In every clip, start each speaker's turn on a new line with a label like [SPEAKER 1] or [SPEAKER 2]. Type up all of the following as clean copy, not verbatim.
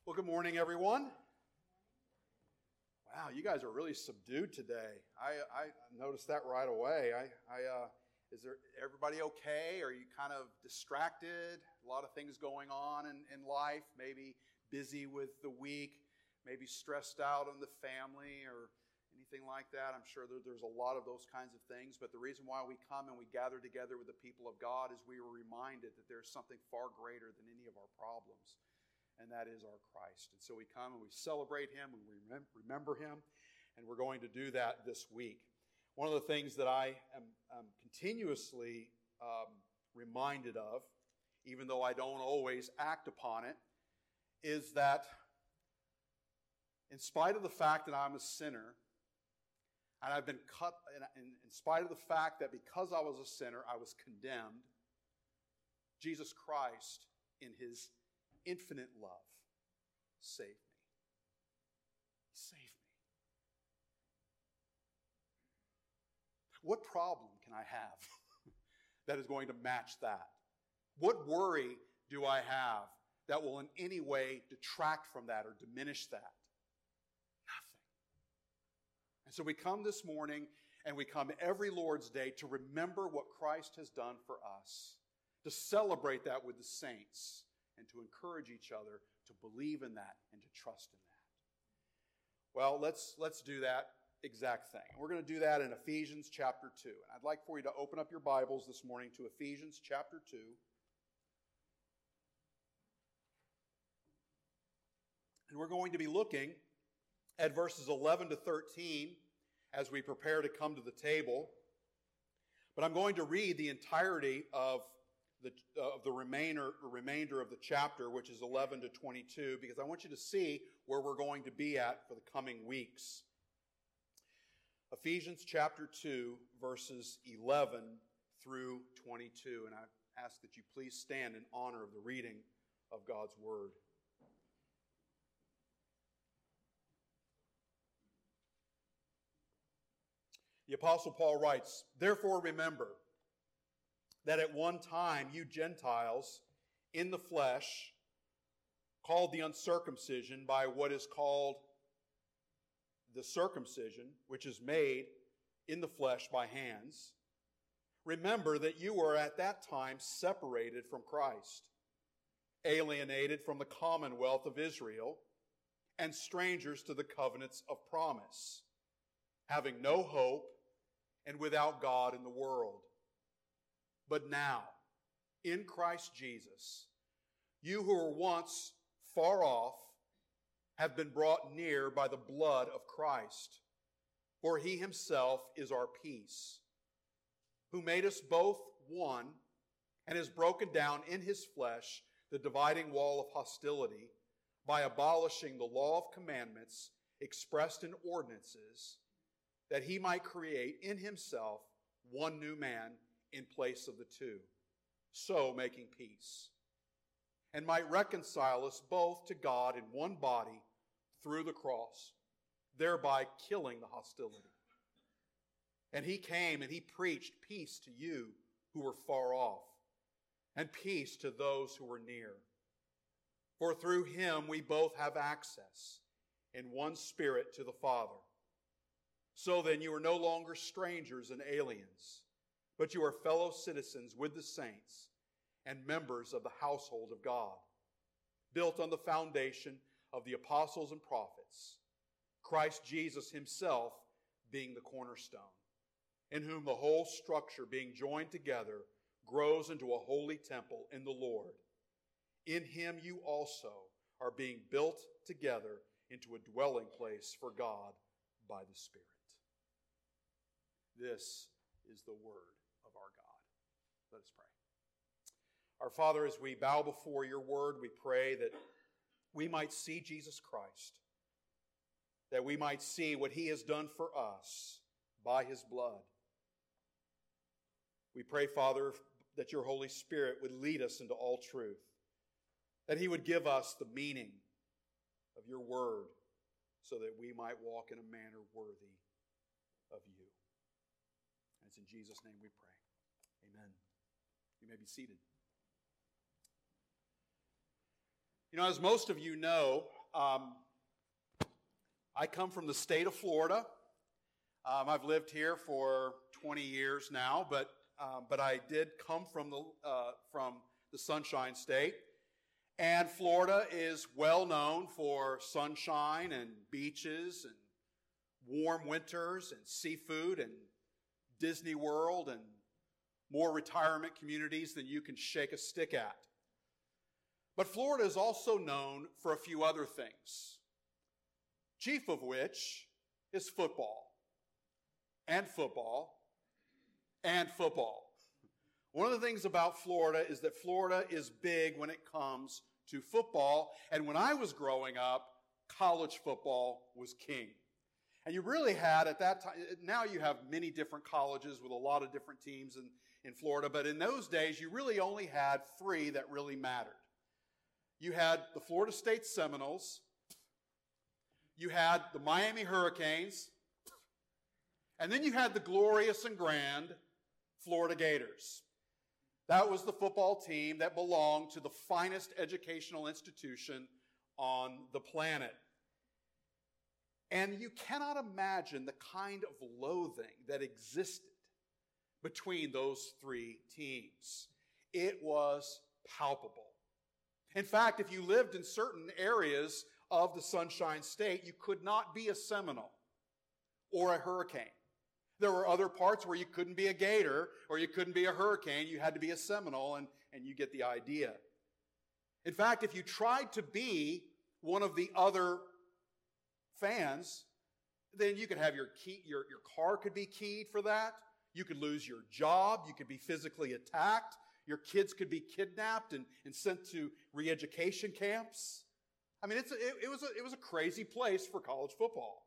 [SPEAKER 1] Well, good morning, everyone. Wow, you guys are really subdued today. I noticed that right away. Is everybody okay? Are you kind of distracted? A lot of things going on in life, maybe busy with the week, maybe stressed out on the family or anything like that. I'm sure there's a lot of those kinds of things. But the reason why we come and we gather together with the people of God is we were reminded that there's something far greater than any of our problems. And that is our Christ. And so we come and we celebrate Him and we remember Him. And we're going to do that this week. One of the things that I am continuously reminded of, even though I don't always act upon it, is that in spite of the fact that I'm a sinner, and I've been cut, in spite of the fact that because I was a sinner, I was condemned, Jesus Christ, in His infinite love, saved me. He saved me. What problem can I have that is going to match that? What worry do I have that will in any way detract from that or diminish that? Nothing. And so we come this morning and we come every Lord's Day to remember what Christ has done for us, to celebrate that with the saints, and to encourage each other to believe in that and to trust in that. Well, let's do that exact thing. We're going to do that in Ephesians chapter 2. And I'd like for you to open up your Bibles this morning to Ephesians chapter 2. And we're going to be looking at verses 11 to 13 as we prepare to come to the table. But I'm going to read the entirety of the remainder of the chapter, which is 11 to 22, because I want you to see where we're going to be at for the coming weeks. Ephesians chapter 2, verses 11 through 22. And I ask that you please stand in honor of the reading of God's Word. The Apostle Paul writes, "Therefore remember that at one time you Gentiles in the flesh, called the uncircumcision by what is called the circumcision, which is made in the flesh by hands, remember that you were at that time separated from Christ, alienated from the commonwealth of Israel, and strangers to the covenants of promise, having no hope and without God in the world. But now, in Christ Jesus, you who were once far off have been brought near by the blood of Christ. For He Himself is our peace, who made us both one and has broken down in His flesh the dividing wall of hostility by abolishing the law of commandments expressed in ordinances, that He might create in Himself one new man in place of the two, so making peace, and might reconcile us both to God in one body through the cross, thereby killing the hostility. And He came and He preached peace to you who were far off, and peace to those who were near. For through Him we both have access in one Spirit to the Father. So then you are no longer strangers and aliens, but you are fellow citizens with the saints and members of the household of God, built on the foundation of the apostles and prophets, Christ Jesus Himself being the cornerstone, in whom the whole structure being joined together grows into a holy temple in the Lord. In Him you also are being built together into a dwelling place for God by the Spirit." This is the word of our God. Let us pray. Our Father, as we bow before your word, we pray that we might see Jesus Christ, that we might see what He has done for us by His blood. We pray, Father, that your Holy Spirit would lead us into all truth, that He would give us the meaning of your word so that we might walk in a manner worthy of you. And it's in Jesus' name we pray. Amen. You may be seated. You know, as most of you know, I come from the state of Florida. I've lived here for 20 years now, but I did come from the Sunshine State. And Florida is well known for sunshine and beaches and warm winters and seafood and Disney World and more retirement communities than you can shake a stick at. But Florida is also known for a few other things, chief of which is football, and football, and football. One of the things about Florida is that Florida is big when it comes to football, and when I was growing up, college football was king. And you really had, at that time, now you have many different colleges with a lot of different teams in Florida, but in those days, you really only had three that really mattered. You had the Florida State Seminoles, you had the Miami Hurricanes, and then you had the glorious and grand Florida Gators. That was the football team that belonged to the finest educational institution on the planet. And you cannot imagine the kind of loathing that existed between those three teams. It was palpable. In fact, if you lived in certain areas of the Sunshine State, you could not be a Seminole or a Hurricane. There were other parts where you couldn't be a Gator or you couldn't be a Hurricane. You had to be a Seminole, and you get the idea. In fact, if you tried to be one of the other fans, then you could have your car could be keyed for that. You could lose your job. You could be physically attacked. Your kids could be kidnapped and sent to re-education camps. I mean, it was a crazy place for college football.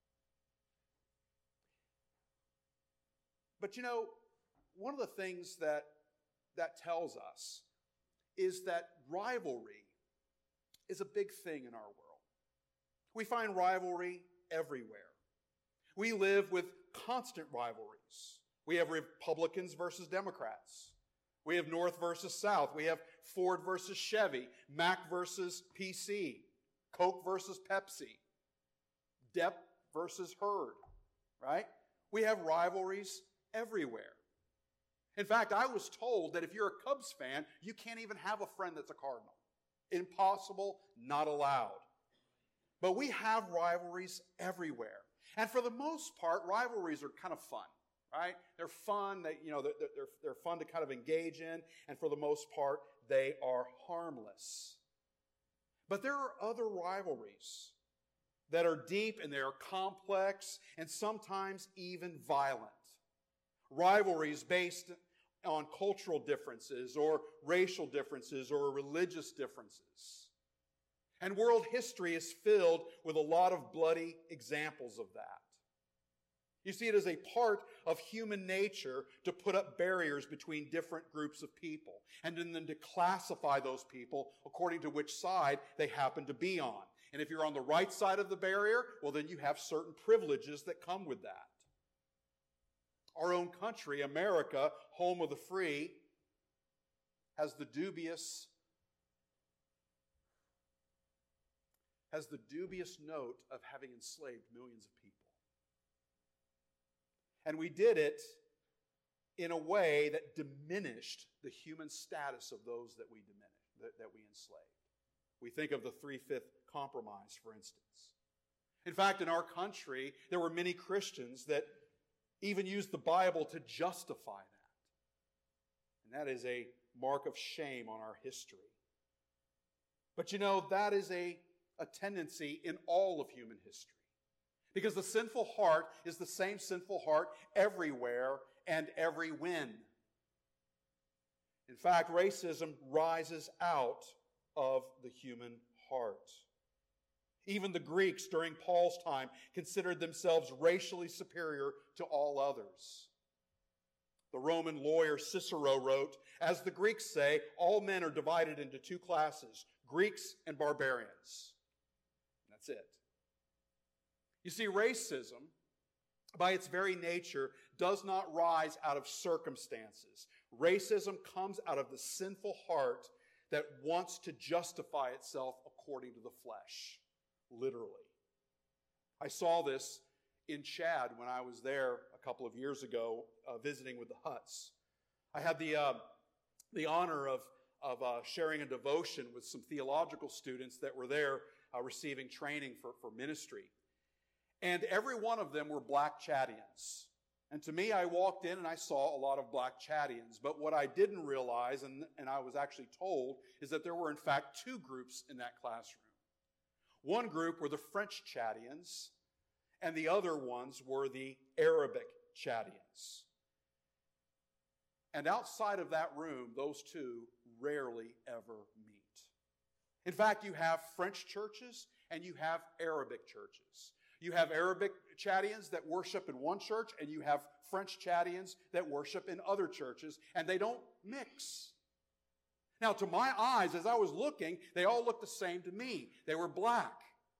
[SPEAKER 1] But you know, one of the things that tells us is that rivalry is a big thing in our world. We find rivalry everywhere. We live with constant rivalries. We have Republicans versus Democrats. We have North versus South. We have Ford versus Chevy, Mac versus PC, Coke versus Pepsi, Depp versus Herd, right? We have rivalries everywhere. In fact, I was told that if you're a Cubs fan, you can't even have a friend that's a Cardinal. Impossible, not allowed. But we have rivalries everywhere. And for the most part, rivalries are kind of fun, right? They're fun, they're fun to kind of engage in, and for the most part, they are harmless. But there are other rivalries that are deep and they are complex and sometimes even violent. Rivalries based on cultural differences or racial differences or religious differences. And world history is filled with a lot of bloody examples of that. You see, it is a part of human nature to put up barriers between different groups of people and then to classify those people according to which side they happen to be on. And if you're on the right side of the barrier, well, then you have certain privileges that come with that. Our own country, America, home of the free, has the dubious note of having enslaved millions of people. And we did it in a way that diminished the human status of those that we enslaved. We think of the 3-5 compromise, for instance. In fact, in our country, there were many Christians that even used the Bible to justify that. And that is a mark of shame on our history. But you know, that is a tendency in all of human history. Because the sinful heart is the same sinful heart everywhere and every when. In fact, racism rises out of the human heart. Even the Greeks during Paul's time considered themselves racially superior to all others. The Roman lawyer Cicero wrote, "As the Greeks say, all men are divided into two classes, Greeks and barbarians." And that's it. You see, racism, by its very nature, does not rise out of circumstances. Racism comes out of the sinful heart that wants to justify itself according to the flesh. literally. I saw this in Chad when I was there a couple of years ago visiting with the Hutts. I had the honor of sharing a devotion with some theological students that were there receiving training for ministry. And every one of them were black Chadians. And to me, I walked in and I saw a lot of black Chadians. But what I didn't realize, and I was actually told, is that there were in fact two groups in that classroom. One group were the French Chadians, and the other ones were the Arabic Chadians. And outside of that room, those two rarely ever meet. In fact, you have French churches and you have Arabic churches. You have Arabic Chadians that worship in one church, and you have French Chadians that worship in other churches, and they don't mix. Now, to my eyes, as I was looking, they all looked the same to me. They were black.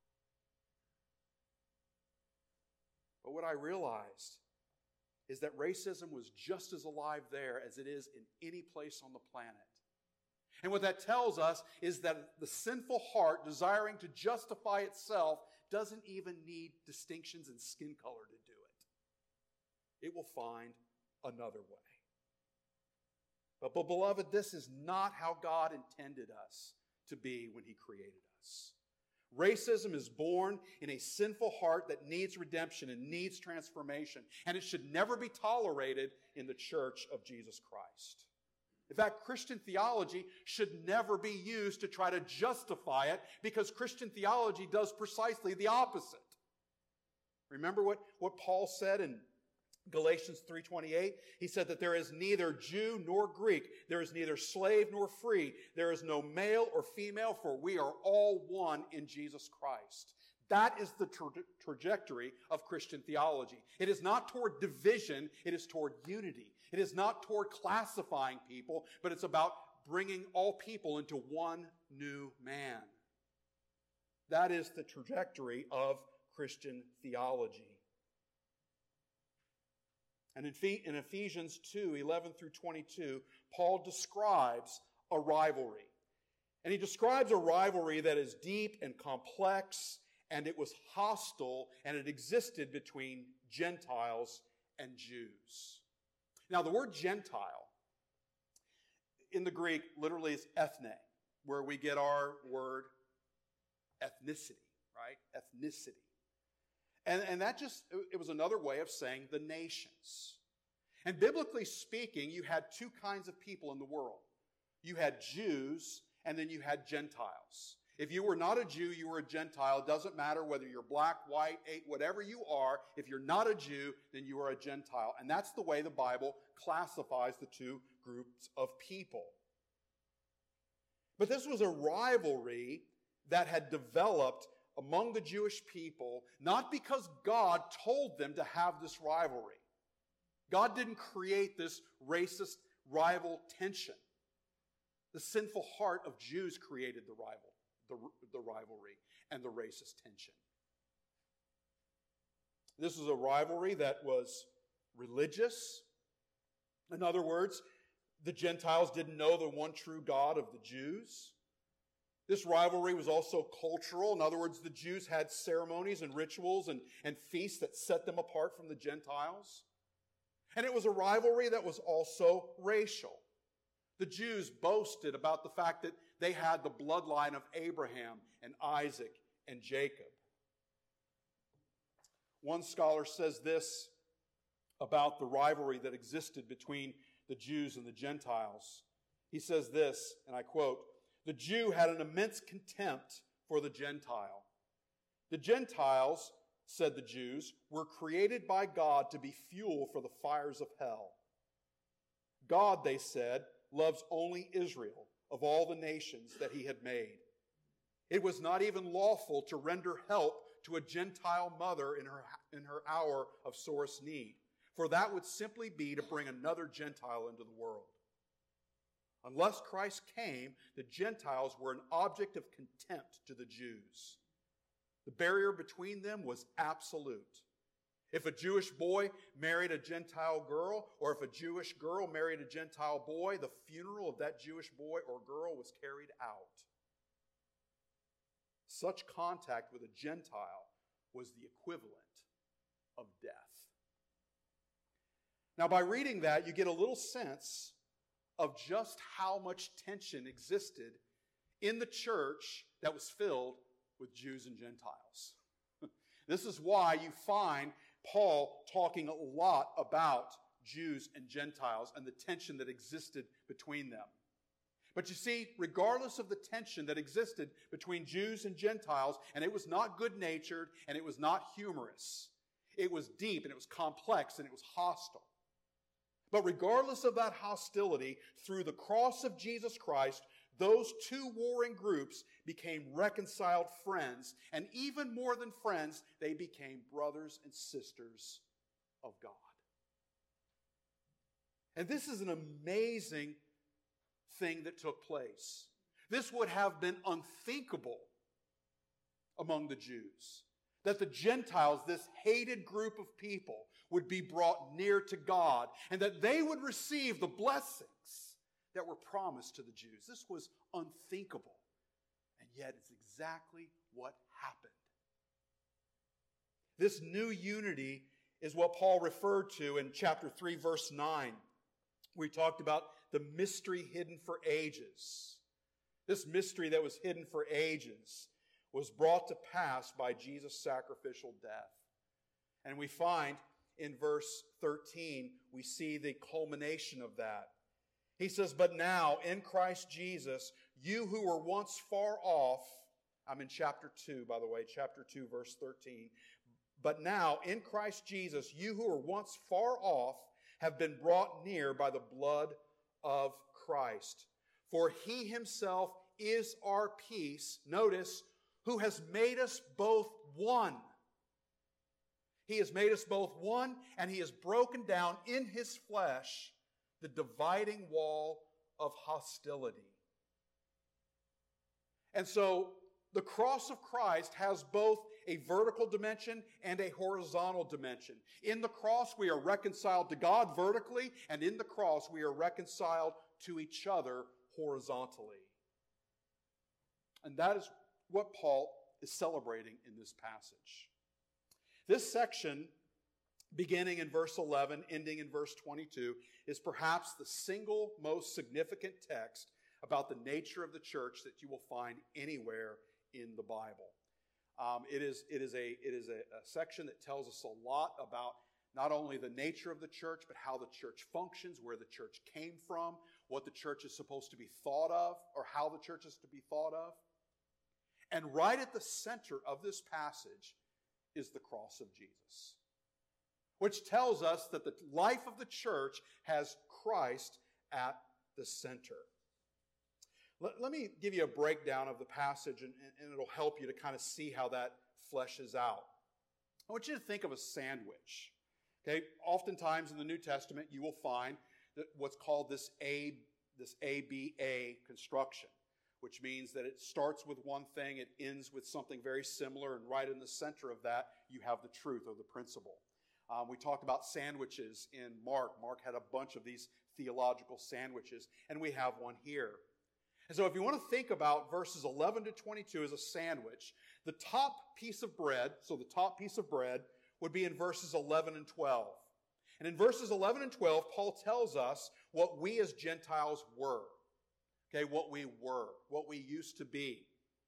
[SPEAKER 1] But what I realized is that racism was just as alive there as it is in any place on the planet. And what that tells us is that the sinful heart, desiring to justify itself, doesn't even need distinctions in skin color to do it. It will find another way. But beloved, this is not how God intended us to be when He created us. Racism is born in a sinful heart that needs redemption and needs transformation, and it should never be tolerated in the church of Jesus Christ. In fact, Christian theology should never be used to try to justify it, because Christian theology does precisely the opposite. Remember what Paul said in Galatians 3:28? He said that there is neither Jew nor Greek, there is neither slave nor free, there is no male or female, for we are all one in Jesus Christ. That is the trajectory of Christian theology. It is not toward division, it is toward unity. It is not toward classifying people, but it's about bringing all people into one new man. That is the trajectory of Christian theology. And in Ephesians 2:11 through 22, Paul describes a rivalry. And he describes a rivalry that is deep and complex, and it was hostile, and it existed between Gentiles and Jews. Now, the word Gentile in the Greek literally is ethne, where we get our word ethnicity, right? Ethnicity. And that it was another way of saying the nations. And biblically speaking, you had two kinds of people in the world. You had Jews, and then you had Gentiles. If you were not a Jew, you were a Gentile. It doesn't matter whether you're black, white, whatever you are. If you're not a Jew, then you are a Gentile. And that's the way the Bible classifies the two groups of people. But this was a rivalry that had developed among the Jewish people, not because God told them to have this rivalry. God didn't create this racist rival tension. The sinful heart of Jews created the rivalry and the racist tension. This was a rivalry that was religious. In other words, the Gentiles didn't know the one true God of the Jews. This rivalry was also cultural. In other words, the Jews had ceremonies and rituals and feasts that set them apart from the Gentiles. And it was a rivalry that was also racial. The Jews boasted about the fact that they had the bloodline of Abraham and Isaac and Jacob. One scholar says this about the rivalry that existed between the Jews and the Gentiles. He says this, and I quote, "The Jew had an immense contempt for the Gentile. The Gentiles, said the Jews, were created by God to be fuel for the fires of hell. God, they said, loves only Israel of all the nations that He had made. It was not even lawful to render help to a Gentile mother in her hour of sorest need, for that would simply be to bring another Gentile into the world. Unless Christ came, the Gentiles were an object of contempt to the Jews. The barrier between them was absolute. If a Jewish boy married a Gentile girl, or if a Jewish girl married a Gentile boy, the funeral of that Jewish boy or girl was carried out. such contact with a Gentile was the equivalent of death. Now, by reading that, you get a little sense of just how much tension existed in the church that was filled with Jews and Gentiles. This is why you find Paul talking a lot about Jews and Gentiles and the tension that existed between them. But you see, regardless of the tension that existed between Jews and Gentiles, and it was not good-natured and it was not humorous, it was deep and it was complex and it was hostile. But regardless of that hostility, through the cross of Jesus Christ, those two warring groups became reconciled friends, and even more than friends, they became brothers and sisters of God. And this is an amazing thing that took place. This would have been unthinkable among the Jews, that the Gentiles, this hated group of people, would be brought near to God, and that they would receive the blessings that were promised to the Jews. This was unthinkable, and yet it's exactly what happened. This new unity is what Paul referred to in chapter 3, verse 9. We talked about the mystery hidden for ages. This mystery that was hidden for ages was brought to pass by Jesus' sacrificial death. And we find in verse 13, we see the culmination of that. He says, "But now, in Christ Jesus, you who were once far off," I'm in chapter 2, by the way, chapter 2, verse 13. "But now, in Christ Jesus, you who were once far off have been brought near by the blood of Christ. For he himself is our peace," notice, "who has made us both one." He has made us both one, and he has broken down in his flesh the dividing wall of hostility. And so the cross of Christ has both a vertical dimension and a horizontal dimension. In the cross, we are reconciled to God vertically, and in the cross, we are reconciled to each other horizontally. And that is what Paul is celebrating in this passage. This section, beginning in verse 11, ending in verse 22, is perhaps the single most significant text about the nature of the church that you will find anywhere in the Bible. It is a section that tells us a lot about not only the nature of the church, but how the church functions, where the church came from, what the church is supposed to be thought of, or how the church is to be thought of. And right at the center of this passage is the cross of Jesus, which tells us that the life of the church has Christ at the center. Let me give you a breakdown of the passage, and it'll help you to kind of see how that fleshes out. I want you to think of a sandwich. Okay, oftentimes in the New Testament, you will find that what's called this ABA construction, which means that it starts with one thing, it ends with something very similar, and right in the center of that, you have the truth or the principle. We talked about sandwiches in Mark. Mark had a bunch of these theological sandwiches, and we have one here. And so if you want to think about verses 11 to 22 as a sandwich, the top piece of bread would be in verses 11 and 12. And in verses 11 and 12, Paul tells us what we as Gentiles were. Okay, what we used to be.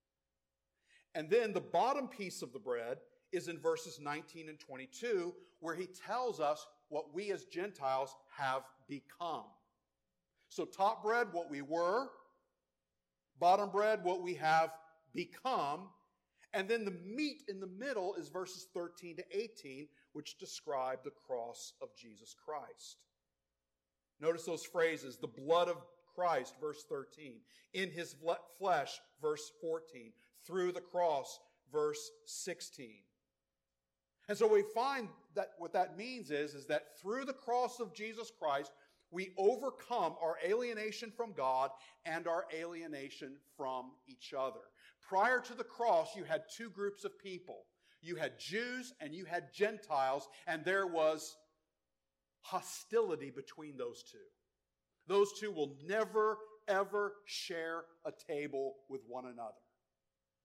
[SPEAKER 1] And then the bottom piece of the bread is in verses 19 and 22, where he tells us what we as Gentiles have become. So top bread, what we were. Bottom bread, what we have become. And then the meat in the middle is verses 13 to 18, which describe the cross of Jesus Christ. Notice those phrases, the blood of Christ, verse 13, in his flesh, verse 14, through the cross, verse 16. And so we find that what that means is that through the cross of Jesus Christ, we overcome our alienation from God and our alienation from each other. Prior to the cross, you had two groups of people. You had Jews and you had Gentiles, and there was hostility between those two. Those two will never, ever share a table with one another.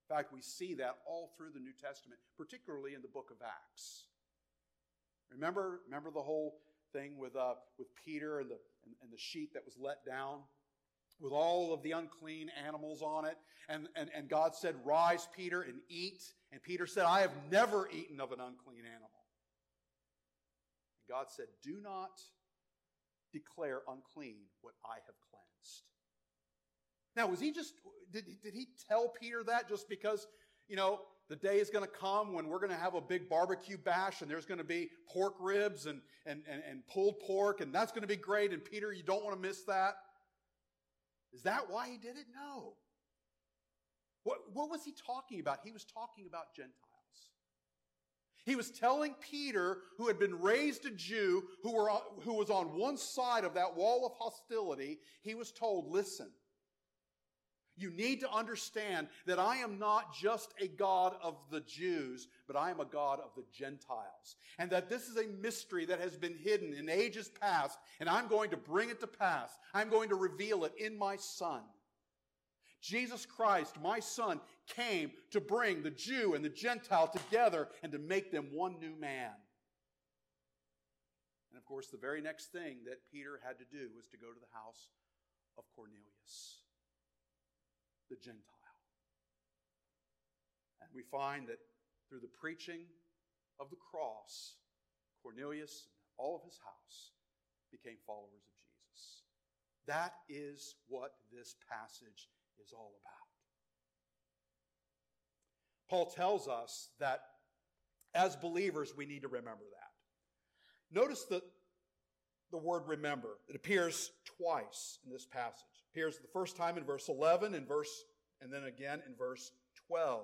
[SPEAKER 1] In fact, we see that all through the New Testament, particularly in the book of Acts. Remember the whole thing with Peter and the sheet that was let down with all of the unclean animals on it? And God said, "Rise, Peter, and eat." And Peter said, "I have never eaten of an unclean animal." And God said, "Do not declare unclean what I have cleansed." Now, did he tell Peter that just because, the day is going to come when we're going to have a big barbecue bash and there's going to be pork ribs and pulled pork, and that's going to be great, and Peter, you don't want to miss that? Is that why he did it? No. What was he talking about? He was talking about Gentiles. He was telling Peter, who had been raised a Jew, who was on one side of that wall of hostility, he was told, "Listen, you need to understand that I am not just a God of the Jews, but I am a God of the Gentiles. And that this is a mystery that has been hidden in ages past, and I'm going to bring it to pass. I'm going to reveal it in my Son. Jesus Christ, my Son, came to bring the Jew and the Gentile together and to make them one new man." And of course, the very next thing that Peter had to do was to go to the house of Cornelius, the Gentile. And we find that through the preaching of the cross, Cornelius and all of his house became followers of Jesus. That is what this passage is all about. Paul tells us that as believers we need to remember that. Notice the word remember. It appears twice in this passage. It appears the first time in verse 11 and then again in verse 12.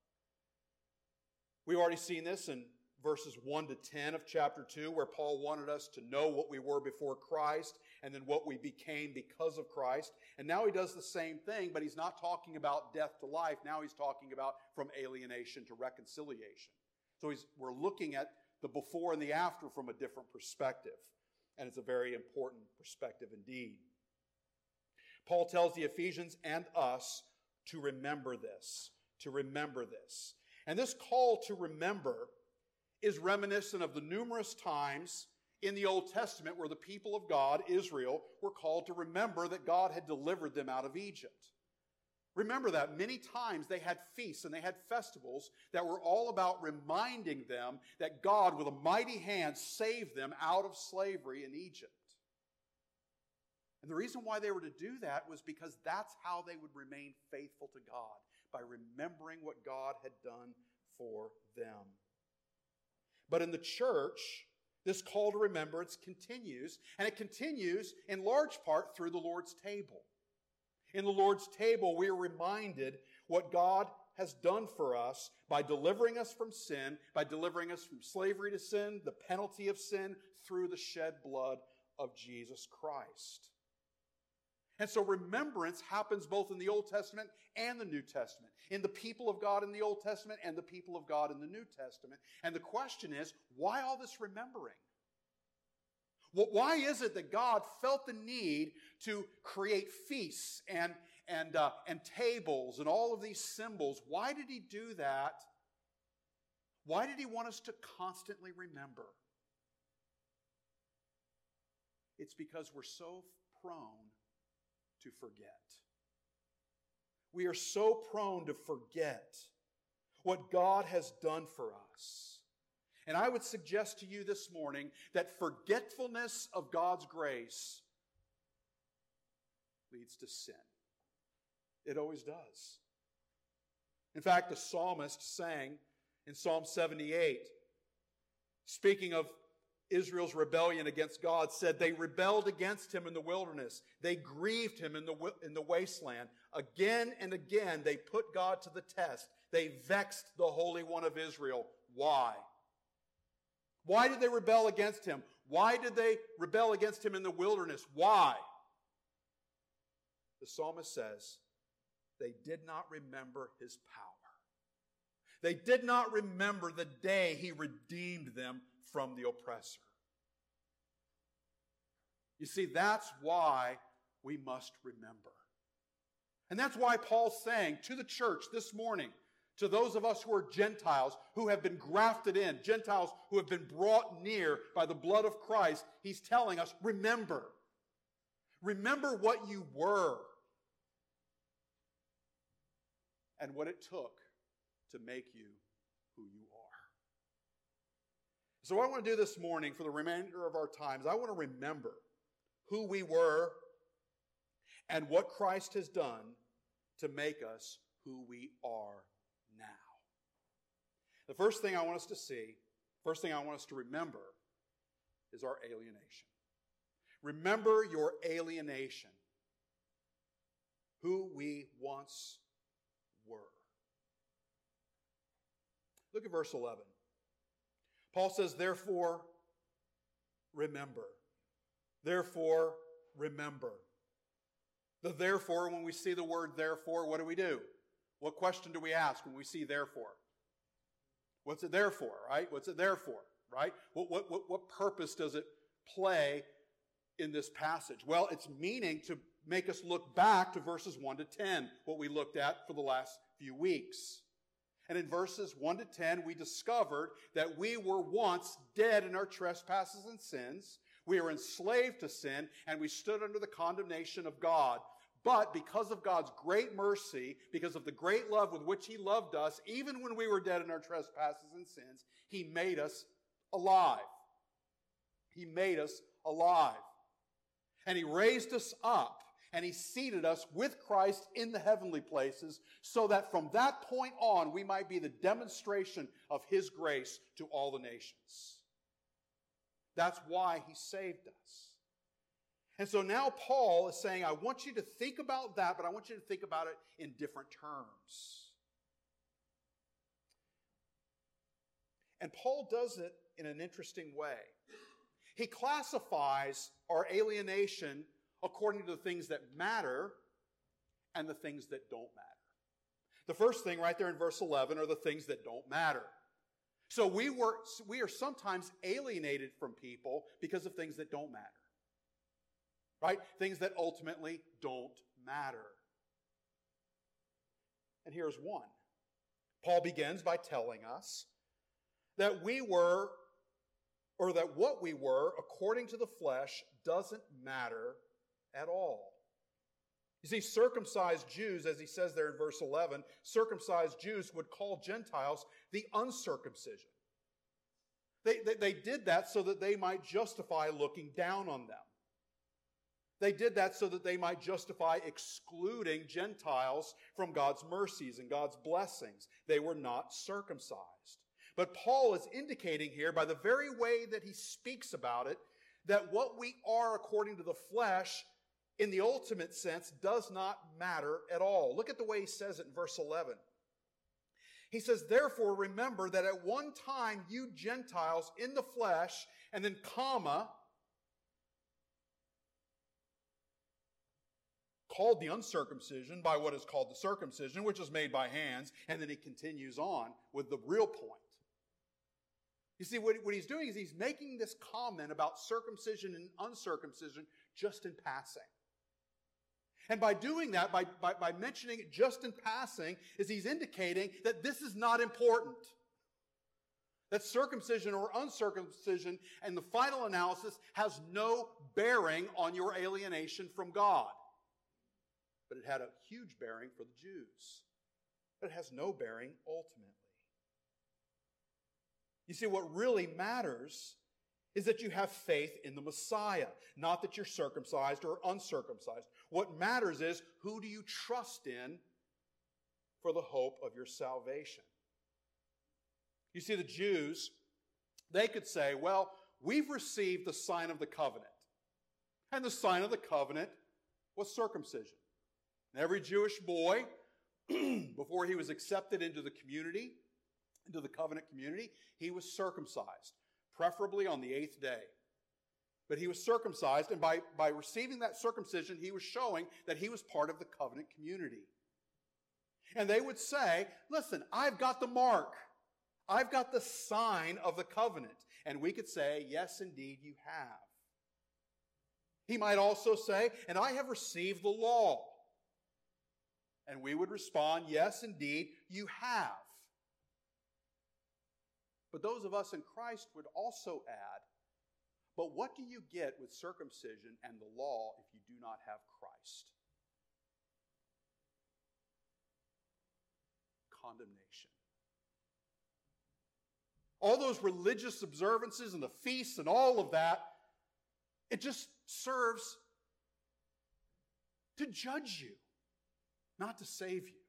[SPEAKER 1] We've already seen this in verses 1 to 10 of chapter 2, where Paul wanted us to know what we were before Christ and then what we became because of Christ. And now he does the same thing, but he's not talking about death to life. Now he's talking about from alienation to reconciliation. So we're looking at the before and the after from a different perspective. And it's a very important perspective indeed. Paul tells the Ephesians and us to remember this. To remember this. And this call to remember is reminiscent of the numerous times in the Old Testament where the people of God, Israel, were called to remember that God had delivered them out of Egypt. Remember that many times they had feasts and they had festivals that were all about reminding them that God, with a mighty hand, saved them out of slavery in Egypt. And the reason why they were to do that was because that's how they would remain faithful to God, by remembering what God had done for them. But in the church, this call to remembrance continues, and it continues in large part through the Lord's table. In the Lord's table, we are reminded what God has done for us by delivering us from sin, by delivering us from slavery to sin, the penalty of sin, through the shed blood of Jesus Christ. And so remembrance happens both in the Old Testament and the New Testament, in the people of God in the Old Testament and the people of God in the New Testament. And the question is, why all this remembering? Well, why is it that God felt the need to create feasts and tables and all of these symbols? Why did he do that? Why did he want us to constantly remember? It's because we're so prone to forget. We are so prone to forget what God has done for us. And I would suggest to you this morning that forgetfulness of God's grace leads to sin. It always does. In fact, the psalmist sang in Psalm 78, speaking of Israel's rebellion against God, said, "They rebelled against him in the wilderness. They grieved him in the wasteland. Again and again they put God to the test. They vexed the Holy One of Israel." Why? Why did they rebel against him? Why did they rebel against him in the wilderness? Why? The psalmist says, they did not remember his power. They did not remember the day he redeemed them from the oppressor. You see, that's why we must remember. And that's why Paul's saying to the church this morning, To those of us who are Gentiles, who have been grafted in, Gentiles who have been brought near by the blood of Christ, he's telling us, remember. Remember what you were and what it took to make you who you are. So what I want to do this morning for the remainder of our time is I want to remember who we were and what Christ has done to make us who we are now. The first thing I want us to see, first thing I want us to remember is our alienation. Remember your alienation, who we once were. Look at verse 11. Paul says, therefore, remember. Therefore, remember. The therefore, when we see the word therefore, what do? What question do we ask when we see therefore? What's it there for, right? What's it there for, right? What purpose does it play in this passage? Well, it's meaning to make us look back to verses 1 to 10, what we looked at for the last few weeks. And in verses 1 to 10, we discovered that we were once dead in our trespasses and sins. We were enslaved to sin, and we stood under the condemnation of God. But because of God's great mercy, because of the great love with which He loved us, even when we were dead in our trespasses and sins, He made us alive. He made us alive. And He raised us up, and He seated us with Christ in the heavenly places, so that from that point on, we might be the demonstration of His grace to all the nations. That's why He saved us. And so now Paul is saying, I want you to think about that, but I want you to think about it in different terms. And Paul does it in an interesting way. He classifies our alienation according to the things that matter and the things that don't matter. The first thing right there in verse 11 are the things that don't matter. So we are sometimes alienated from people because of things that don't matter. Right? Things that ultimately don't matter. And here's one. Paul begins by telling us that what we were according to the flesh doesn't matter at all. You see, circumcised Jews, as he says there in verse 11, circumcised Jews would call Gentiles the uncircumcision. They did that so that they might justify looking down on them. They did that so that they might justify excluding Gentiles from God's mercies and God's blessings. They were not circumcised. But Paul is indicating here, by the very way that he speaks about it, that what we are according to the flesh, in the ultimate sense, does not matter at all. Look at the way he says it in verse 11. He says, therefore, remember that at one time you Gentiles in the flesh, and then comma, called the uncircumcision by what is called the circumcision, which is made by hands, and then he continues on with the real point. You see, what he's doing is he's making this comment about circumcision and uncircumcision just in passing. And by doing that, by mentioning it just in passing, is he's indicating that this is not important. That circumcision or uncircumcision in the final analysis has no bearing on your alienation from God. But it had a huge bearing for the Jews. But it has no bearing ultimately. You see, what really matters is that you have faith in the Messiah, not that you're circumcised or uncircumcised. What matters is, who do you trust in for the hope of your salvation? You see, the Jews, they could say, well, we've received the sign of the covenant. And the sign of the covenant was circumcision. And every Jewish boy, before he was accepted into the community, into the covenant community, he was circumcised, preferably on the 8th day. But he was circumcised, and by receiving that circumcision, he was showing that he was part of the covenant community. And they would say, listen, I've got the mark. I've got the sign of the covenant. And we could say, yes, indeed, you have. He might also say, and I have received the law. And we would respond, yes, indeed, you have. But those of us in Christ would also add, but what do you get with circumcision and the law if you do not have Christ? Condemnation. All those religious observances and the feasts and all of that, it just serves to judge you, not to save you.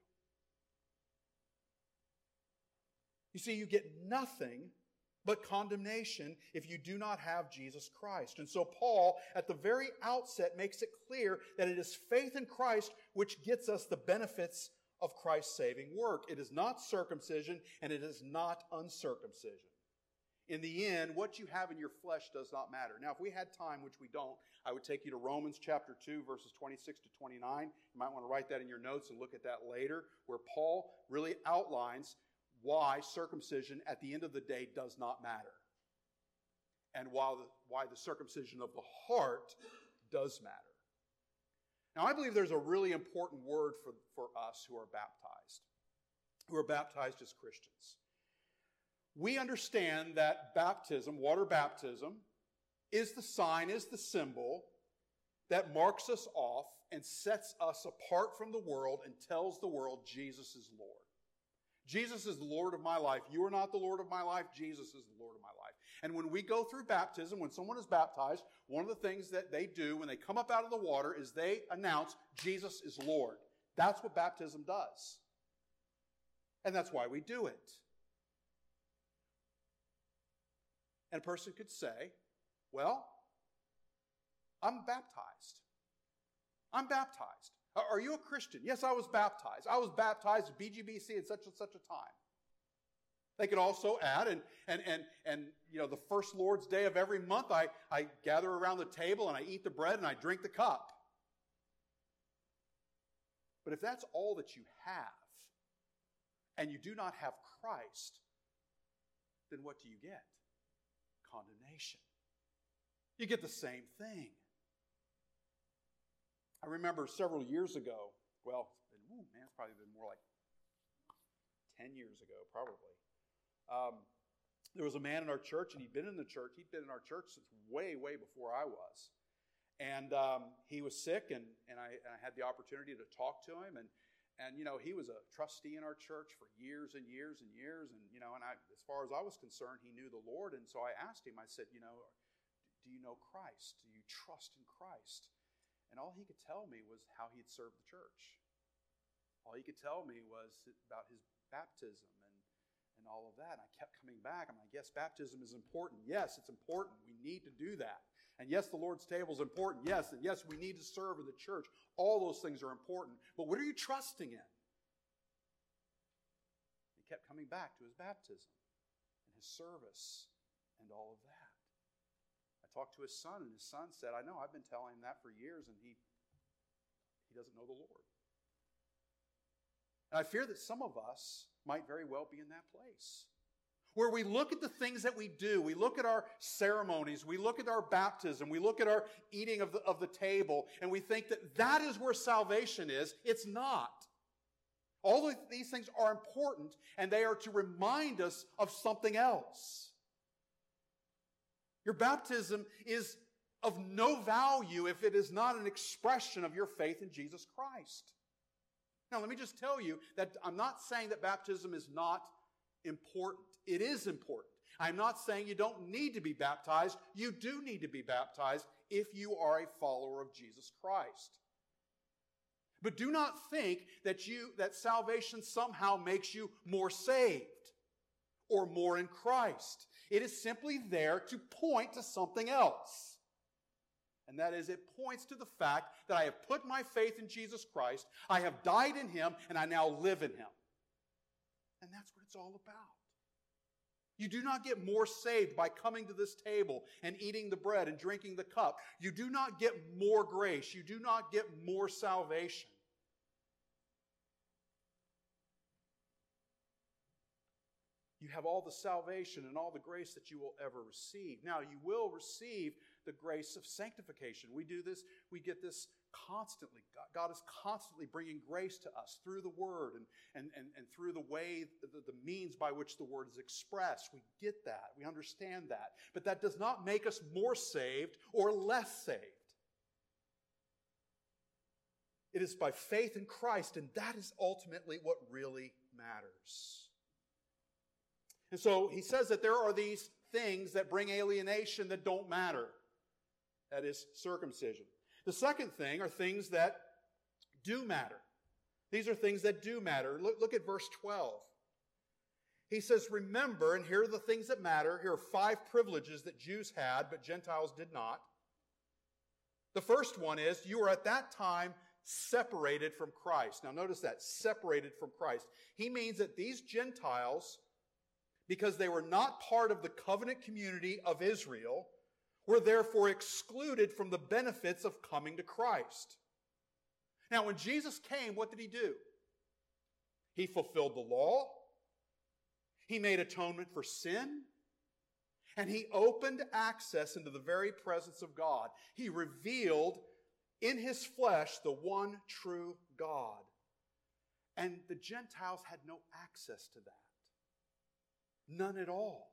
[SPEAKER 1] You see, you get nothing but condemnation if you do not have Jesus Christ. And so Paul, at the very outset, makes it clear that it is faith in Christ which gets us the benefits of Christ's saving work. It is not circumcision, and it is not uncircumcision. In the end, what you have in your flesh does not matter. Now, if we had time, which we don't, I would take you to Romans chapter 2, verses 26 to 29. You might want to write that in your notes and look at that later, where Paul really outlines why circumcision at the end of the day does not matter. And why the circumcision of the heart does matter. Now, I believe there's a really important word for us who are baptized as Christians. We understand that baptism, water baptism, is the sign, is the symbol that marks us off and sets us apart from the world and tells the world Jesus is Lord. Jesus is the Lord of my life. You are not the Lord of my life. Jesus is the Lord of my life. And when we go through baptism, when someone is baptized, one of the things that they do when they come up out of the water is they announce Jesus is Lord. That's what baptism does. And that's why we do it. And a person could say, well, I'm baptized. I'm baptized. Are you a Christian? Yes, I was baptized. I was baptized at BGBC at such and such a time. They could also add, and you know, the first Lord's Day of every month, I gather around the table and I eat the bread and I drink the cup. But if that's all that you have, and you do not have Christ, then what do you get? Condemnation. You get the same thing. I remember several years ago, well, it's probably been more like 10 years ago, probably. There was a man in our church, and he'd been in our church since way, way before I was. And he was sick, and I had the opportunity to talk to him, and you know, he was a trustee in our church for years and years and years, and you know, and as far as I was concerned, he knew the Lord, and so I asked him, I said, you know, do you know Christ? Do you trust in Christ? And all he could tell me was how he had served the church. All he could tell me was about his baptism and all of that. And I kept coming back. I'm like, yes, baptism is important. Yes, it's important. We need to do that. And yes, the Lord's table is important. Yes, and yes, we need to serve in the church. All those things are important. But what are you trusting in? He kept coming back to his baptism and his service and all of that. I talked to his son, and his son said, I know, I've been telling him that for years, and he doesn't know the Lord. And I fear that some of us might very well be in that place, where we look at the things that we do, we look at our ceremonies, we look at our baptism, we look at our eating of the table, and we think that that is where salvation is. It's not. All of these things are important, and they are to remind us of something else. Your baptism is of no value if it is not an expression of your faith in Jesus Christ. Now, let me just tell you that I'm not saying that baptism is not important. It is important. I'm not saying you don't need to be baptized. You do need to be baptized if you are a follower of Jesus Christ. But do not think that salvation somehow makes you more saved or more in Christ. It is simply there to point to something else. And that is, it points to the fact that I have put my faith in Jesus Christ, I have died in Him, and I now live in Him. And that's what it's all about. You do not get more saved by coming to this table and eating the bread and drinking the cup. You do not get more grace. You do not get more salvation. You have all the salvation and all the grace that you will ever receive. Now, you will receive the grace of sanctification. We do this, we get this constantly, God is constantly bringing grace to us through the Word and through the way, the means by which the Word is expressed. We get that. We understand that. But that does not make us more saved or less saved. It is by faith in Christ, and that is ultimately what really matters. And so he says that there are these things that bring alienation that don't matter. That is circumcision. The second thing are things that do matter. These are things that do matter. Look at verse 12. He says, remember, and here are the things that matter. Here are 5 privileges that Jews had, but Gentiles did not. The first one is, you were at that time separated from Christ. Now notice that, separated from Christ. He means that these Gentiles, because they were not part of the covenant community of Israel, were therefore excluded from the benefits of coming to Christ. Now when Jesus came, what did he do? He fulfilled the law. He made atonement for sin. And he opened access into the very presence of God. He revealed in his flesh the one true God. And the Gentiles had no access to that. None at all.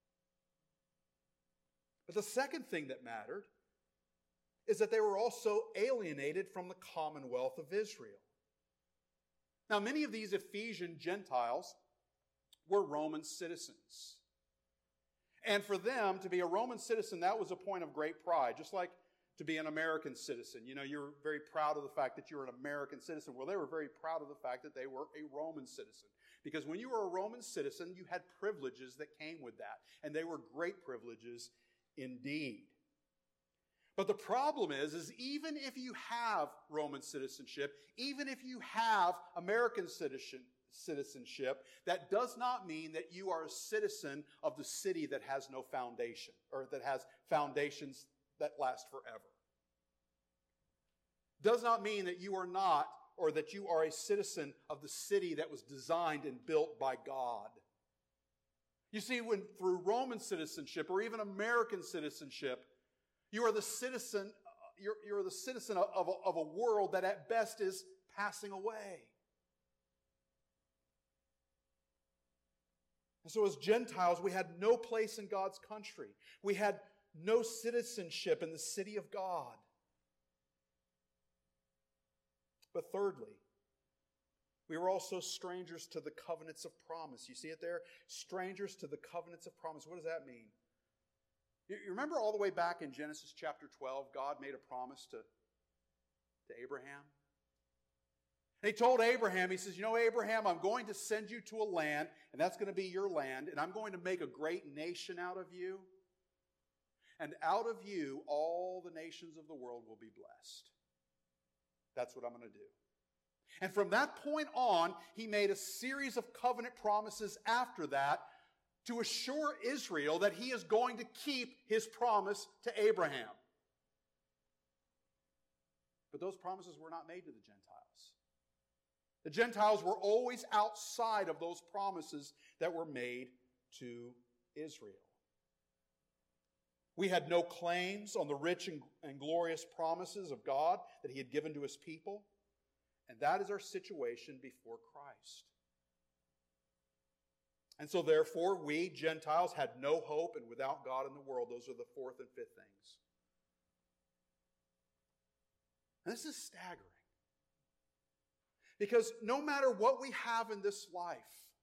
[SPEAKER 1] But the second thing that mattered is that they were also alienated from the commonwealth of Israel. Now, many of these Ephesian Gentiles were Roman citizens. And for them to be a Roman citizen, that was a point of great pride, just like to be an American citizen. You know, you're very proud of the fact that you're an American citizen. Well, they were very proud of the fact that they were a Roman citizen. Because when you were a Roman citizen, you had privileges that came with that. And they were great privileges indeed. But the problem is even if you have Roman citizenship, even if you have American citizenship, that does not mean that you are a citizen of the city that has no foundation, or that has foundations that last forever. Does not mean that you are not, or that you are a citizen of the city that was designed and built by God. You see, when through Roman citizenship or even American citizenship, you are the citizen. You're the citizen of a world that at best is passing away. And so as Gentiles, we had no place in God's country. We had no citizenship in the city of God. But thirdly, we were also strangers to the covenants of promise. You see it there? Strangers to the covenants of promise. What does that mean? You remember all the way back in Genesis chapter 12, God made a promise to Abraham? And he told Abraham, he says, you know, Abraham, I'm going to send you to a land, and that's going to be your land, and I'm going to make a great nation out of you. And out of you, all the nations of the world will be blessed. That's what I'm going to do. And from that point on, he made a series of covenant promises after that to assure Israel that he is going to keep his promise to Abraham. But those promises were not made to the Gentiles. The Gentiles were always outside of those promises that were made to Israel. We had no claims on the rich and glorious promises of God that he had given to his people. And that is our situation before Christ. And so therefore, we, Gentiles, had no hope and without God in the world. Those are the fourth and fifth things. And this is staggering. Because no matter what we have in this life,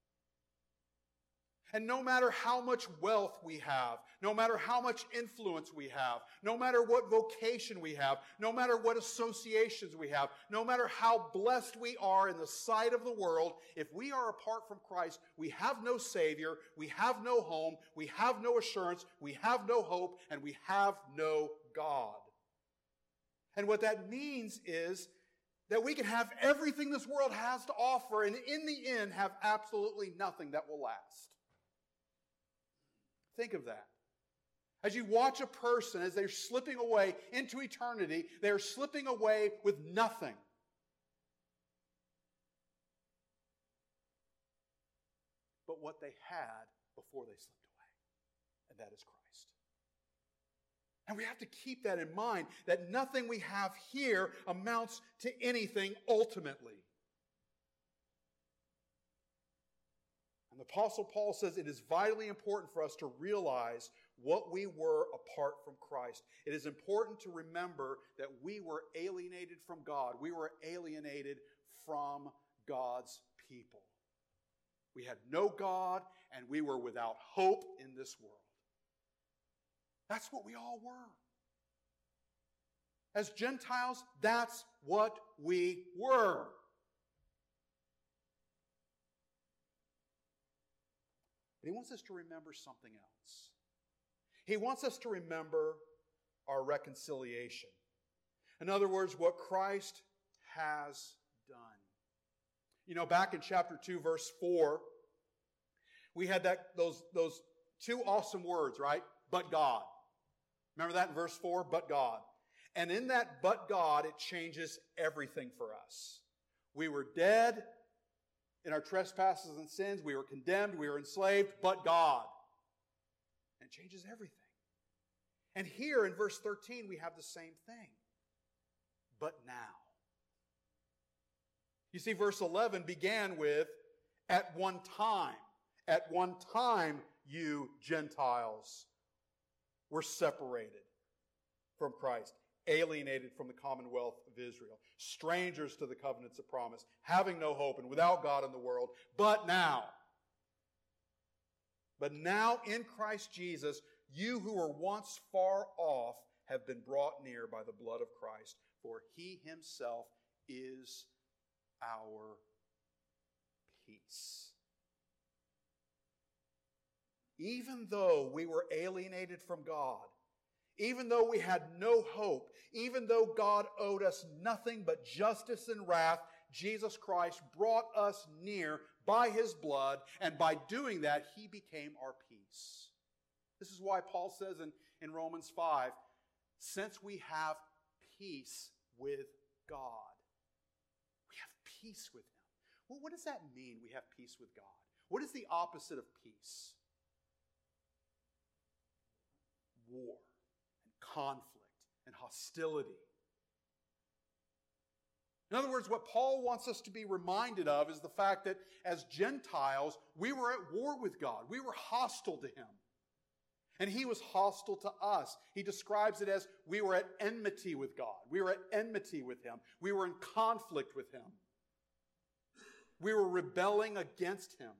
[SPEAKER 1] and no matter how much wealth we have, no matter how much influence we have, no matter what vocation we have, no matter what associations we have, no matter how blessed we are in the sight of the world, if we are apart from Christ, we have no Savior, we have no home, we have no assurance, we have no hope, and we have no God. And what that means is that we can have everything this world has to offer, and in the end have absolutely nothing that will last. Think of that. As you watch a person, as they're slipping away into eternity, they're slipping away with nothing. But what they had before they slipped away, and that is Christ. And we have to keep that in mind, that nothing we have here amounts to anything ultimately. And the Apostle Paul says it is vitally important for us to realize what we were apart from Christ. It is important to remember that we were alienated from God. We were alienated from God's people. We had no God, and we were without hope in this world. That's what we all were. As Gentiles, that's what we were. But he wants us to remember something else. He wants us to remember our reconciliation. In other words, what Christ has done. You know, back in chapter 2, verse 4, we had those two awesome words, right? But God. Remember that in verse 4? But God. And in that but God, it changes everything for us. We were dead in our trespasses and sins. We were condemned. We were enslaved. But God. And it changes everything. And here in verse 13, we have the same thing. But now. You see, verse 11 began with, at one time. At one time, you Gentiles were separated from Christ, alienated from the commonwealth of Israel, strangers to the covenants of promise, having no hope and without God in the world. But now in Christ Jesus, you who were once far off have been brought near by the blood of Christ, for he himself is our peace. Even though we were alienated from God, even though we had no hope, even though God owed us nothing but justice and wrath, Jesus Christ brought us near by his blood, and by doing that, he became our peace. This is why Paul says in Romans 5, since we have peace with God, we have peace with him. Well, what does that mean, we have peace with God? What is the opposite of peace? War and conflict and hostility. In other words, what Paul wants us to be reminded of is the fact that as Gentiles, we were at war with God. We were hostile to him. And he was hostile to us. He describes it as we were at enmity with God. We were at enmity with him. We were in conflict with him. We were rebelling against him.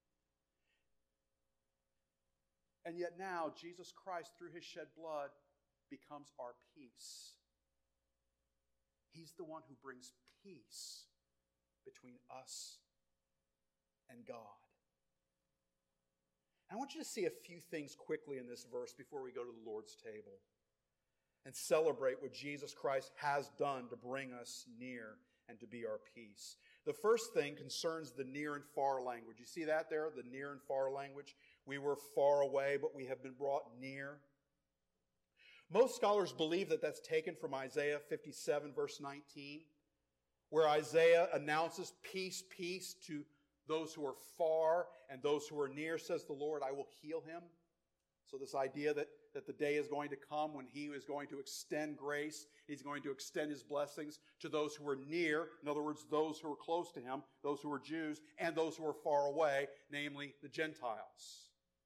[SPEAKER 1] And yet now, Jesus Christ, through his shed blood, becomes our peace. He's the one who brings peace between us and God. I want you to see a few things quickly in this verse before we go to the Lord's table and celebrate what Jesus Christ has done to bring us near and to be our peace. The first thing concerns the near and far language. You see that there, the near and far language? We were far away, but we have been brought near. Most scholars believe that that's taken from Isaiah 57, verse 19, where Isaiah announces peace, peace to those who are far and those who are near, says the Lord, I will heal him. So this idea that the day is going to come when he is going to extend grace, he's going to extend his blessings to those who are near, in other words, those who are close to him, those who are Jews, and those who are far away, namely the Gentiles.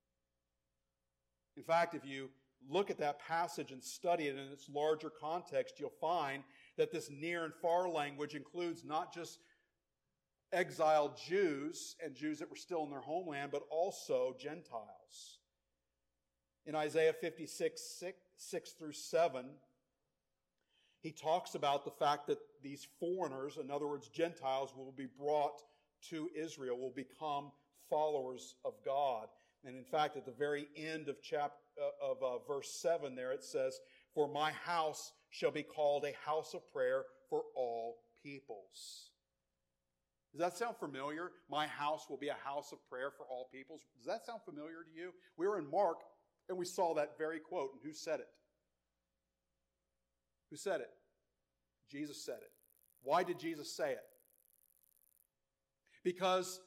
[SPEAKER 1] In fact, if you look at that passage and study it in its larger context, you'll find that this near and far language includes not just exiled Jews and Jews that were still in their homeland, but also Gentiles. In Isaiah 56, 6 through 7, he talks about the fact that these foreigners, in other words, Gentiles, will be brought to Israel, will become followers of God. And in fact, at the very end of verse 7 there, it says, for my house shall be called a house of prayer for all peoples. Does that sound familiar? My house will be a house of prayer for all peoples. Does that sound familiar to you? We were in Mark and we saw that very quote. And who said it? Who said it? Jesus said it. Why did Jesus say it? Because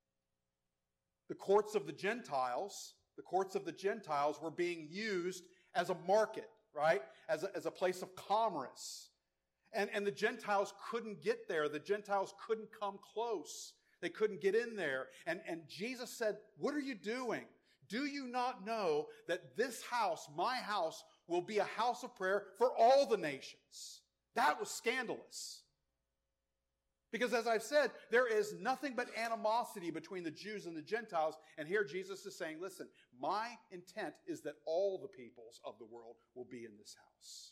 [SPEAKER 1] the courts of the Gentiles were being used as a market, right? As a place of commerce. And the Gentiles couldn't get there. The Gentiles couldn't come close. They couldn't get in there. And Jesus said, what are you doing? Do you not know that this house, my house, will be a house of prayer for all the nations? That was scandalous. Because as I've said, there is nothing but animosity between the Jews and the Gentiles. And here Jesus is saying, listen, my intent is that all the peoples of the world will be in this house.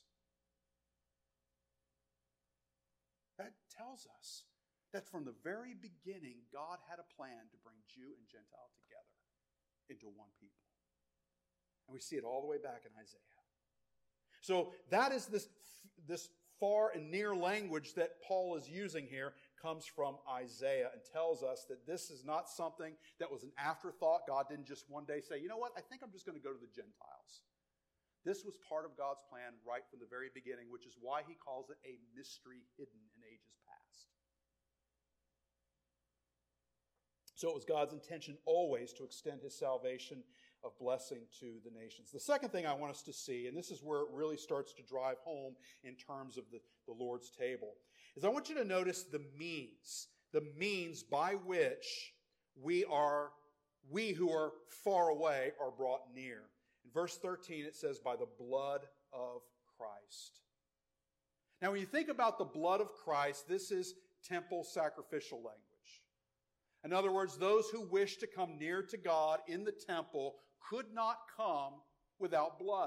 [SPEAKER 1] That tells us that from the very beginning, God had a plan to bring Jew and Gentile together into one people. And we see it all the way back in Isaiah. So that is this far and near language that Paul is using here comes from Isaiah and tells us that this is not something that was an afterthought. God didn't just one day say, you know what, I think I'm just going to go to the Gentiles. This was part of God's plan right from the very beginning, which is why he calls it a mystery hidden in ages past. So it was God's intention always to extend his salvation of blessing to the nations. The second thing I want us to see, and this is where it really starts to drive home in terms of the Lord's table, is I want you to notice the means by which we who are far away are brought near. In verse 13 it says, by the blood of Christ. Now when you think about the blood of Christ, this is temple sacrificial language. In other words, those who wish to come near to God in the temple could not come without blood.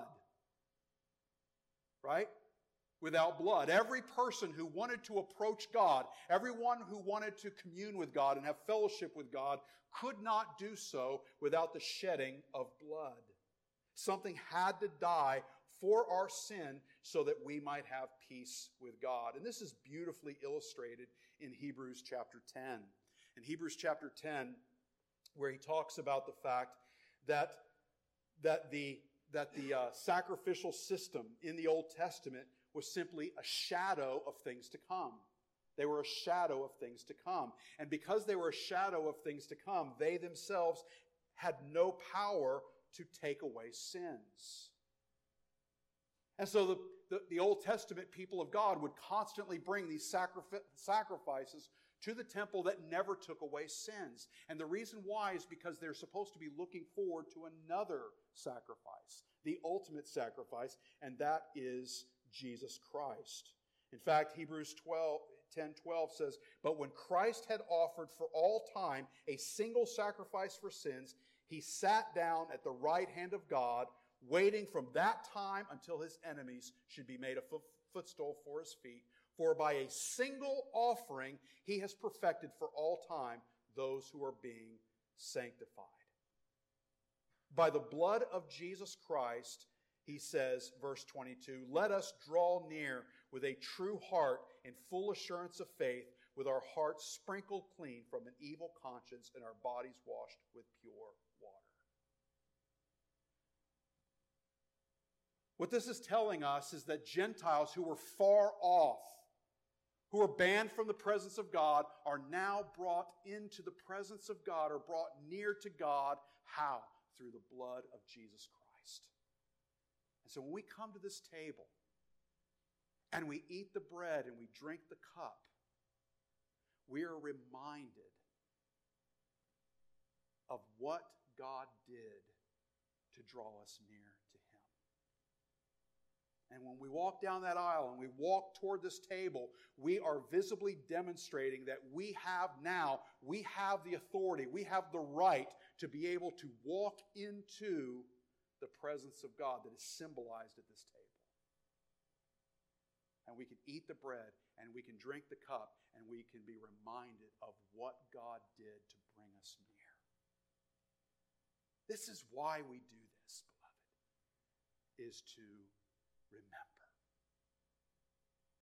[SPEAKER 1] Right? Without blood. Every person who wanted to approach God, everyone who wanted to commune with God and have fellowship with God, could not do so without the shedding of blood. Something had to die for our sin so that we might have peace with God. And this is beautifully illustrated in Hebrews chapter 10. In Hebrews chapter 10, where he talks about the fact that the sacrificial system in the Old Testament was simply a shadow of things to come. They were a shadow of things to come. And because they were a shadow of things to come, they themselves had no power to take away sins. And so the Old Testament people of God would constantly bring these sacrifices to the temple that never took away sins. And the reason why is because they're supposed to be looking forward to another sacrifice, the ultimate sacrifice, and that is Jesus Christ. In fact, Hebrews 10:12 says, but when Christ had offered for all time a single sacrifice for sins, he sat down at the right hand of God, waiting from that time until his enemies should be made a footstool for his feet. For by a single offering he has perfected for all time those who are being sanctified. By the blood of Jesus Christ, he says, verse 22, let us draw near with a true heart in full assurance of faith, with our hearts sprinkled clean from an evil conscience and our bodies washed with pure water. What this is telling us is that Gentiles who were far off, who are banned from the presence of God, are now brought into the presence of God, or brought near to God. How? Through the blood of Jesus Christ. And so when we come to this table, and we eat the bread and we drink the cup, we are reminded of what God did to draw us near to him. And when we walk down that aisle and we walk toward this table, we are visibly demonstrating that we have the authority, we have the right to be able to walk into the presence of God that is symbolized at this table. And we can eat the bread and we can drink the cup and we can be reminded of what God did to bring us near. This is why we do this, beloved, is to remember.